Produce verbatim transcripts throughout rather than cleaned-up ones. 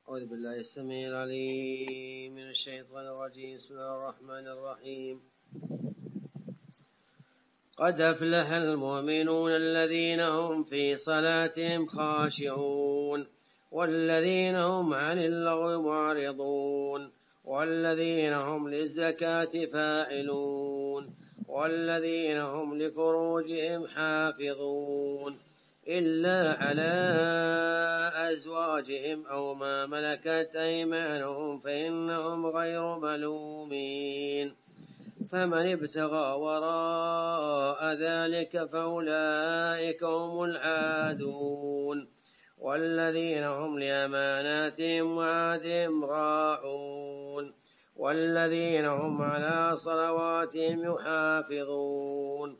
أعوذ بالله السميع العليم من الشيطان الرجيم. بسم الله الرحمن الرحيم. قد أفلح المؤمنون الذين هم في صلاتهم خاشعون والذين هم عن اللغو معرضون والذين هم للزكاة فاعلون والذين هم لفروجهم حافظون إلا على أزواجهم أو ما ملكت أيمانهم فإنهم غير ملومين. فمن ابتغى وراء ذلك فأولئك هم العادون والذين هم لأماناتهم وعهدهم راعون والذين هم على صلواتهم يحافظون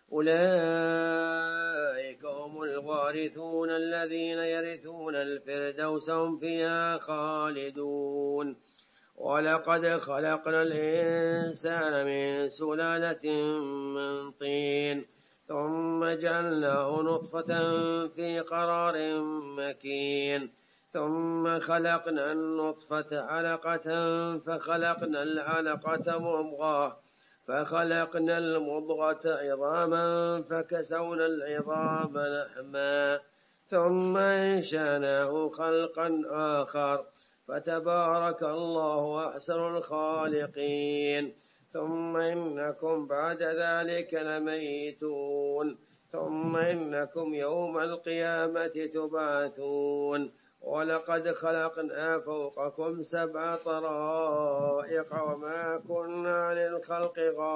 أولئك هم الوارثون الذين يرثون الفردوس هم فيها خالدون. ولقد خلقنا الإنسان من سلالة من طين ثم جعلناه نطفة في قرار مكين ثم خلقنا النطفة علقة فخلقنا العلقة مضغة فخلقنا المضغة عظاما فكسونا العظام لحما ثم أنشأناه خلقا آخر فتبارك الله أحسن الخالقين. ثم إنكم بعد ذلك لميتون ثم إنكم يوم القيامة تبعثون. ولقد خلقنا فوقكم سبع طرائق وما كنا عن الخلق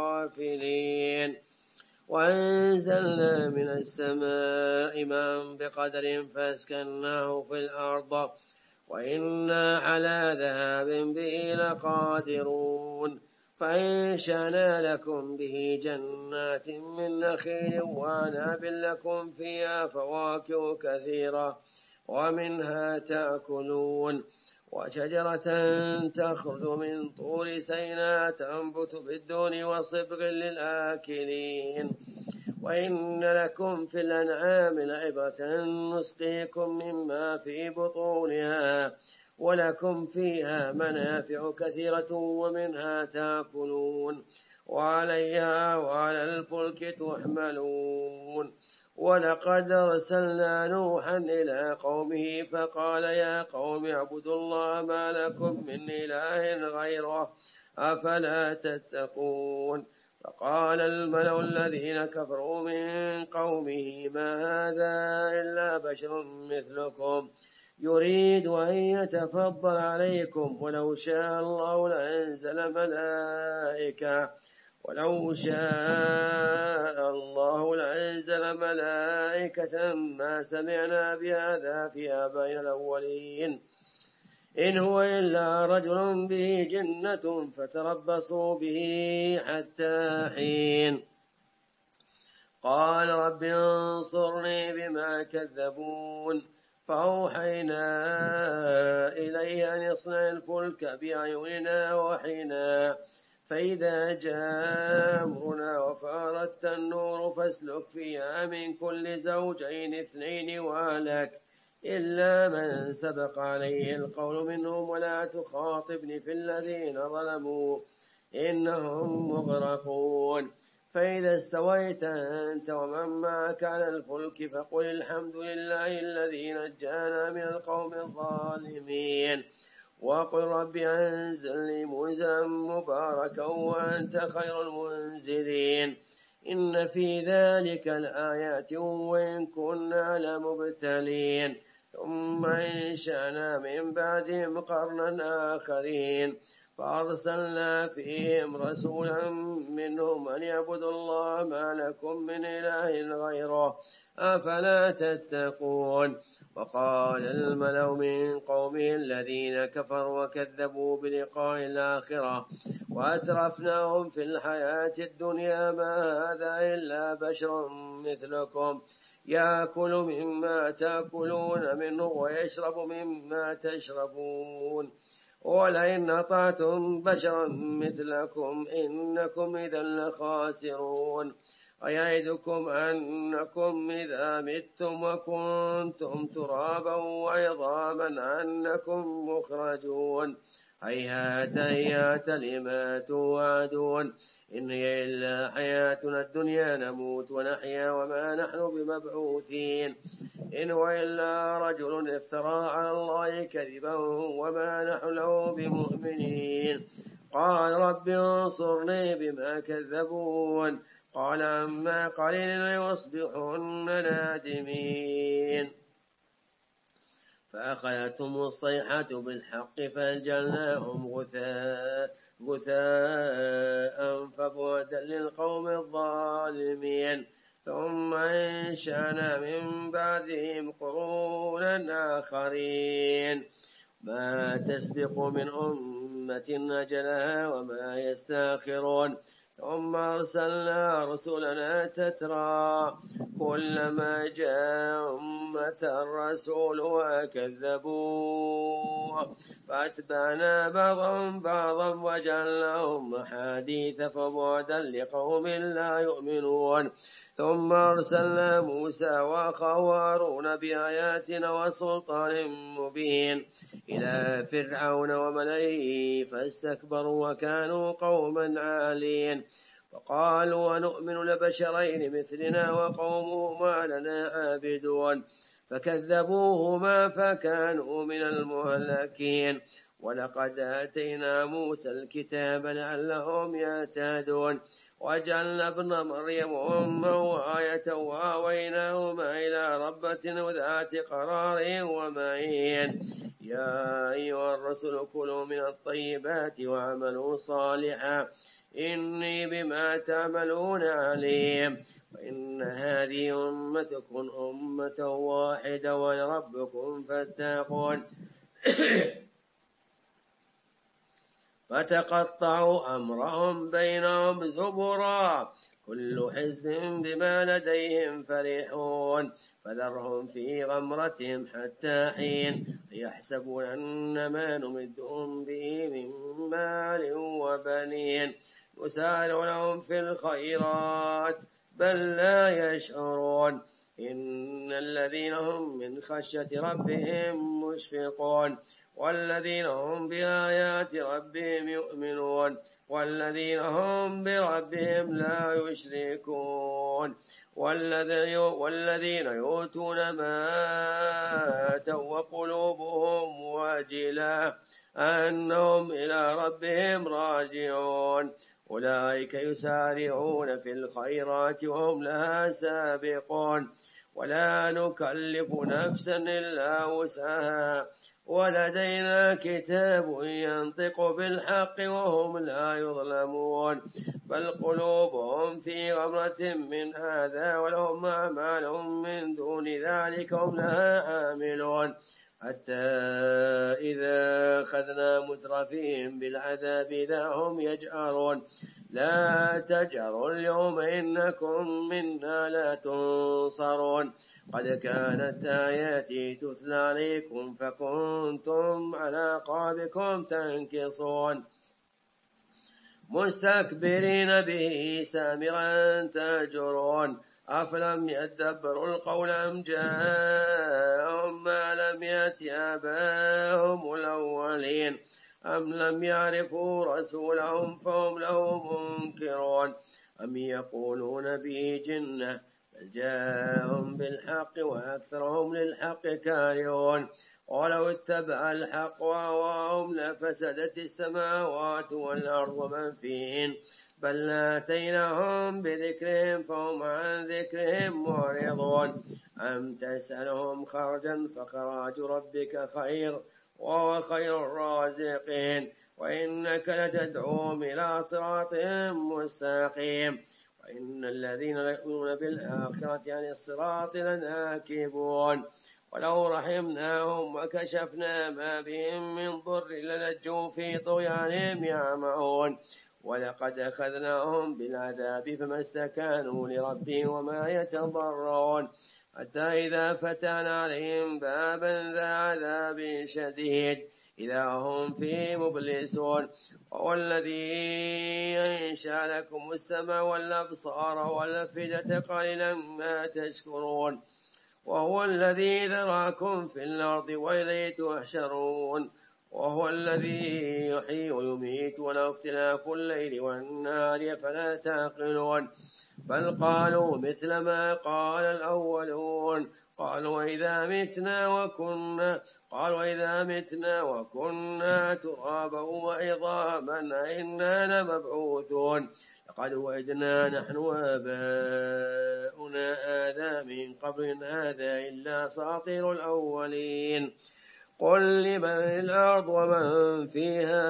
غافلين وأنزلنا من السماء ماء بقدر فاسكناه في الأرض وإنا على ذهاب به لقادرون. فأنشأنا لكم به جنات من نخيل وأعناب لكم فيها فواكه كثيرة ومنها تأكلون وشجرة تخرج من طور سيناء تنبت بالدون وصبغ للآكلين. وإن لكم في الأنعام لعبرة نسقيكم مما في بطونها ولكم فيها منافع كثيرة ومنها تأكلون وعليها وعلى الفلك تحملون. ولقد أرسلنا نوحا إلى قومه فقال يا قوم اعبدوا الله ما لكم من إله غيره أفلا تتقون. فقال الملأ الذين كفروا من قومه ما هذا إلا بشر مثلكم يريد أن يتفضل عليكم ولو شاء الله لأنزل ملائكة ولو شاء الله لأنزل ملائكة ما سمعنا بهذا في آبائنا الأولين إن هو إلا رجل به جنة فتربصوا به حتى حين. قال رب انصرني بما كذبون. فأوحينا إليه أن يصنع الفلك بأعيننا وحينا فإذا جاء أمرنا وفارت النور فاسلك فيها من كل زوجين اثنين وأهلك إلا من سبق عليه القول منهم ولا تخاطبني في الذين ظلموا إنهم مغرقون. فإذا استويت أنت ومن معك على الفلك فقل الحمد لله الذي نجانا من القوم الظالمين وقل رب أنزلني منزلا مباركا وأنت خير المنزلين. إن في ذلك الآيات وإن كنا لمبتلين. ثم أنشأنا من بعدهم قرنا آخرين فأرسلنا فيهم رسولا منهم أن يعبدوا الله ما لكم من إله غيره أفلا تتقون. وقال الملأ من قومه الذين كفروا وكذبوا بلقاء الآخرة وأترفناهم في الحياة الدنيا ما هذا إلا بشر مثلكم يأكل مما تأكلون منه ويشرب مما تشربون ولئن أطعتم بشرا مثلكم إنكم إذا لخاسرون. ويعدكم أنكم إذا متم وكنتم ترابا وعظاما أنكم مخرجون. هيهات هيهات لما توعدون. إن هي إلا حياتنا الدنيا نموت ونحيا وما نحن بمبعوثين. إن هو إلا رجل افترى على الله كذبا وما نحن له بمؤمنين. قال رب انصرني بما كذبون. قال أما قليل ليصبحن نادمين. فأخذتهم الصيحة بالحق فجعلناهم غثاء غثاء فبعدا للقوم الظالمين. ثم أنشأنا من بعدهم قرونا آخرين ما تسبق من أمة أجلها وما يستأخرون. ثم أرسلنا رسلنا تترى كلما جاء أمة الرسول وكذبوه فأتبعنا بعضهم بعضا وجعلناهم أحاديث فبعدا لقوم لا يؤمنون. ثم أرسلنا موسى وأخاه هارون بآياتنا وسلطان مبين إلى فرعون وملئه فاستكبروا وكانوا قوما عالين. فقالوا ونؤمن لبشرين مثلنا وقومهما لنا عابدون. فكذبوهما فكانوا من المهلكين. ولقد آتينا موسى الكتاب لعلهم يهتدون. وجعلنا ابن مريم أمه آية وآويناهما إلى ربة ذات قرار ومعين. يا أيها الرسل كلوا من الطيبات واعملوا صالحا إني بما تعملون عليم. وإن هذه أمتكم أمة واحدة وربكم فاتقون. فتقطعوا أمرهم بينهم زبرا كل حزب بما لديهم فرحون. فذرهم في غمرتهم حتى حين يحسبون أن ما نمدهم به من مال وبنين نسارع لهم في الخيرات بل لا يشعرون. إن الذين هم من خشية ربهم مشفقون والذين هم بآيات ربهم يؤمنون والذين هم بربهم لا يشركون. والذين يؤتون ما آتوا وقلوبهم واجلة أنهم إلى ربهم راجعون أولئك يسارعون في الخيرات وهم لها سابقون. ولا نكلف نفسا إلا وسعها ولدينا كتاب ينطق بالحق وهم لا يظلمون. بل قلوبهم في غمرة من هذا ولهم أعمال من دون ذلك هم لها عاملون. حتى إذا أخذنا مترفيهم بالعذاب إذا هم يجأرون. لا تجأروا اليوم إنكم منا لا تنصرون. قد كانت آياتي تتلى عليكم فكنتم على أعقابكم تنكصون مستكبرين به سامرا تهجرون. أفلم يدبروا القول أم جاءهم ما لم يأت آباءهم الأولين أم لم يعرفوا رسولهم فهم له منكرون. أم يقولون به جنة بل جاءهم بالحق وأكثرهم للحق كارهون. ولو اتبع الحق وهواهم لفسدت السماوات والأرض ومن فيهن بل آتيناهم بذكرهم فهم عن ذكرهم معرضون. أم تسألهم خرجا فخراج ربك خير وهو خير الرازقين وإنك لتدعوهم إلى صراط مستقيم. وإن الذين لا يؤمنون بالآخرة عن الصراط لناكبون. ولو رحمناهم وكشفنا ما بهم من ضر للجوا في طغيانهم يعمهون. ولقد أخذناهم بالعذاب فما استكانوا لربهم وما يتضرعون حتى إذا فتحنا عليهم بابا ذا عذاب شديد إذا هم فيه مبلسون. وهو الذي أنشأ لكم السمع والأبصار والأفئدة قليلا ما تشكرون. وهو الذي ذراكم في الأرض وإليه تحشرون. وهو الذي يحيي ويميت وله اختلاف الليل والنهار فلا تعقلون. بل قالوا مثل ما قال الأولون. قالوا وإذا متنا وكنا قالوا وإذا متنا وكنا ترابا وعظاما أئنا لمبعوثون. لقد وعدنا نحن وآباؤنا هذا من قبل هذا إلا أساطير الأولين. قل لمن الأرض ومن فيها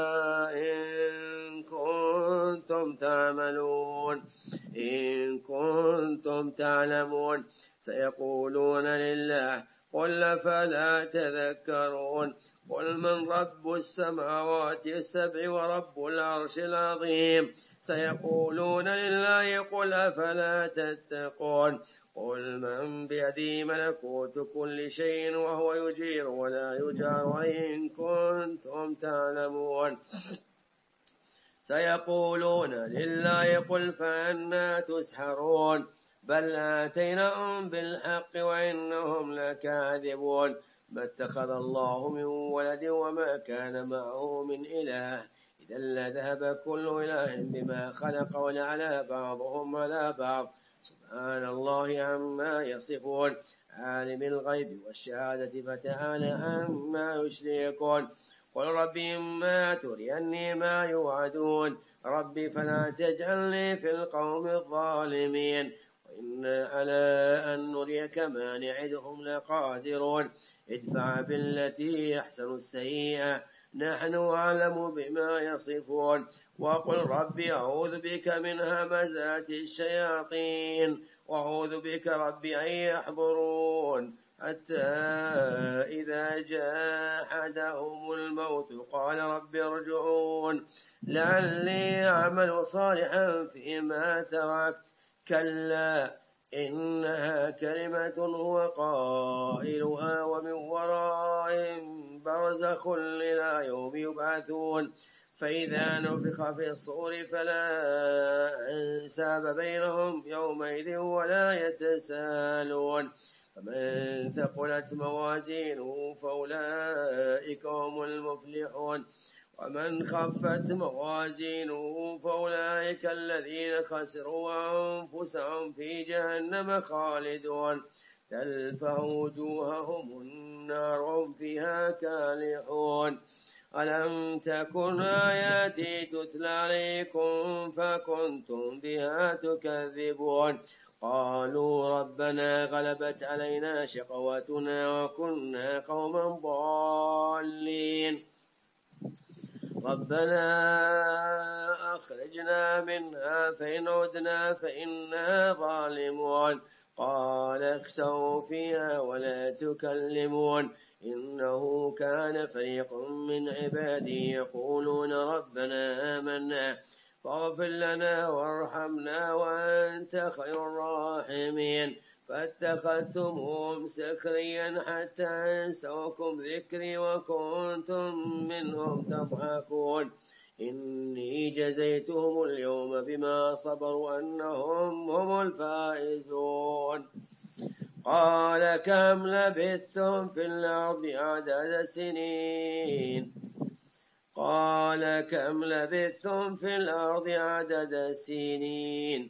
إن كنتم تعملون إن كنتم تعلمون سيقولون لله قل أفلا تذكرون. قل من رب السماوات السبع ورب العرش العظيم سيقولون لله قل أفلا تتقون. قل من بيده ملكوت كل شيء وهو يجير ولا يجار إن كنتم تعلمون سيقولون لله قل فأنا تسحرون. بل آتيناهم بالحق وإنهم لكاذبون. ما اتخذ الله من ولد وما كان معه من إله إذا لذهب كل إله بما خلق ولعلى بعضهم على بعض سبحان الله عما يصفون. عالم الغيب والشهادة فتعالى عما يشركون. قل رب إما تريني ما يوعدون ربي فلا تجعلني في القوم الظالمين وإنا على أن نريك ما نعدهم لقادرون. ادفع بالتي أحسن السيئة نحن أعلم بما يصفون. وقل ربي أعوذ بك من همزات الشياطين وأعوذ بك ربي أن يحضرون. حتى إذا جاء أحدهم الموت قال رب ارجعون لعلي أعمل صالحا فيما تركت كلا إنها كلمة هو قائلها ومن ورائهم برزخ إلى يوم يبعثون. فإذا نفخ في الصور فلا أنساب بينهم يومئذ ولا يتسالون. فمن ثقلت موازينه فأولئك هم المفلحون. ومن خفت موازينه فأولئك الذين خسروا أنفسهم في جهنم خالدون. تلفح وجوههم النار هم فيها كالحون. ألم تكن آياتي تتلى عليكم فكنتم بها تكذبون. قالوا ربنا غلبت علينا شقوتنا وكنا قوما ضالين ربنا أخرجنا منها فإن عدنا فإنا ظالمون. قال اخسوا فيها ولا تكلمون إنه كان فريق من عبادي يقولون ربنا آمنا فاغفر لنا وارحمنا وأنت خير الراحمين. فاتخذتمهم سخريا حتى أنسوكم ذكري وكنتم منهم تضحكون. إني جزيتهم اليوم بما صبروا أنهم هم الفائزون. قال كم لبثتم في الأرض عدد سنين قال كم لبثتم في الأرض عدد سنين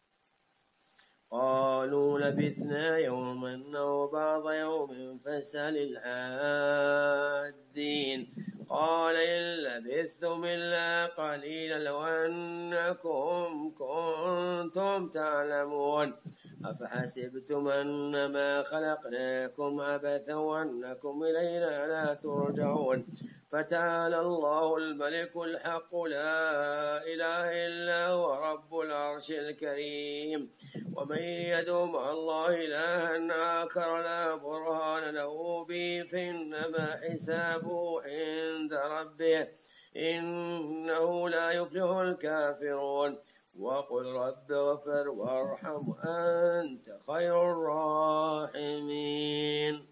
قالوا لبثنا يوما أو بعض يوم فاسأل العادين. قال إن لبثتم إلا قليلا لو أنكم كنتم تعلمون. أفحسبتم أنما خلقناكم عبثا وأنكم إلينا لا ترجعون. فتعالى الله الملك الحق لا إله إلا هو رب العرش الكريم. ومن يدع مع الله إلها آخر لا برهان له به فإنما حسابه عند ربه إنه لا يفلح الكافرون. وقل رب اغفر وارحم أنت خير الراحمين.